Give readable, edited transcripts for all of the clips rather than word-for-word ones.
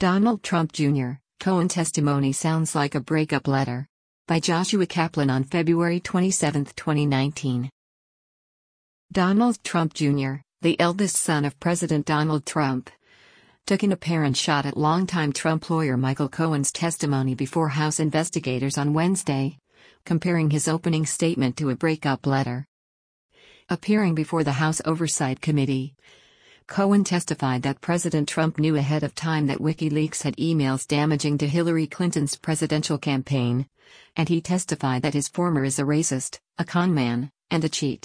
Donald Trump Jr., Cohen testimony sounds like a breakup letter. By Joshua Kaplan on February 27, 2019. Donald Trump Jr., the eldest son of President Donald Trump, took an apparent shot at longtime Trump lawyer Michael Cohen's testimony before House investigators on Wednesday, comparing his opening statement to a breakup letter. Appearing before the House Oversight Committee, Cohen testified that President Trump knew ahead of time that WikiLeaks had emails damaging to Hillary Clinton's presidential campaign, and he testified that his former is a racist, a con man, and a cheat.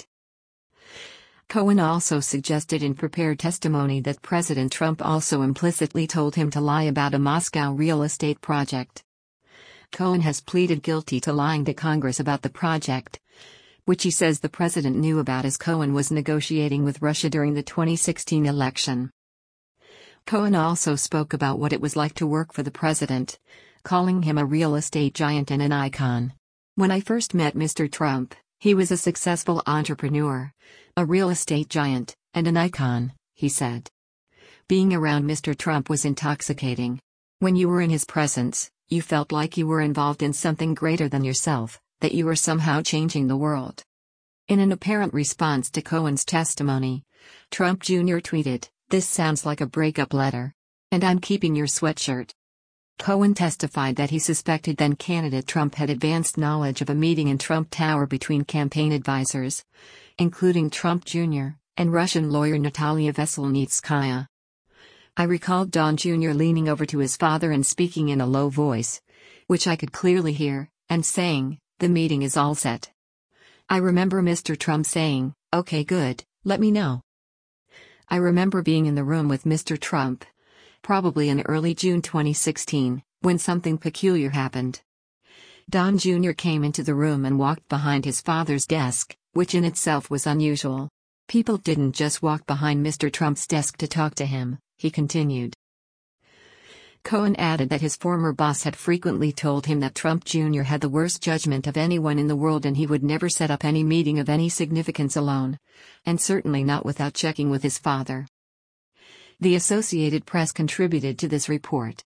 Cohen also suggested in prepared testimony that President Trump also implicitly told him to lie about a Moscow real estate project. Cohen has pleaded guilty to lying to Congress about the project, which he says the president knew about as Cohen was negotiating with Russia during the 2016 election. Cohen also spoke about what it was like to work for the president, calling him a real estate giant and an icon. "When I first met Mr. Trump, he was a successful entrepreneur, a real estate giant, and an icon," he said. "Being around Mr. Trump was intoxicating. When you were in his presence, you felt like you were involved in something greater than yourself, that you were somehow changing the world." In an apparent response to Cohen's testimony, Trump Jr. tweeted, "This sounds like a breakup letter. And I'm keeping your sweatshirt." Cohen testified that he suspected then-candidate Trump had advanced knowledge of a meeting in Trump Tower between campaign advisors, including Trump Jr., and Russian lawyer Natalia Veselnitskaya. "I recalled Don Jr. leaning over to his father and speaking in a low voice, which I could clearly hear, and saying, 'The meeting is all set.' I remember Mr. Trump saying, 'Okay, good, let me know.' I remember being in the room with Mr. Trump, probably in early June 2016, when something peculiar happened. Don Jr. came into the room and walked behind his father's desk, which in itself was unusual. People didn't just walk behind Mr. Trump's desk to talk to him," he continued. Cohen added that his former boss had frequently told him that Trump Jr. had the worst judgment of anyone in the world and he would never set up any meeting of any significance alone, and certainly not without checking with his father. The Associated Press contributed to this report.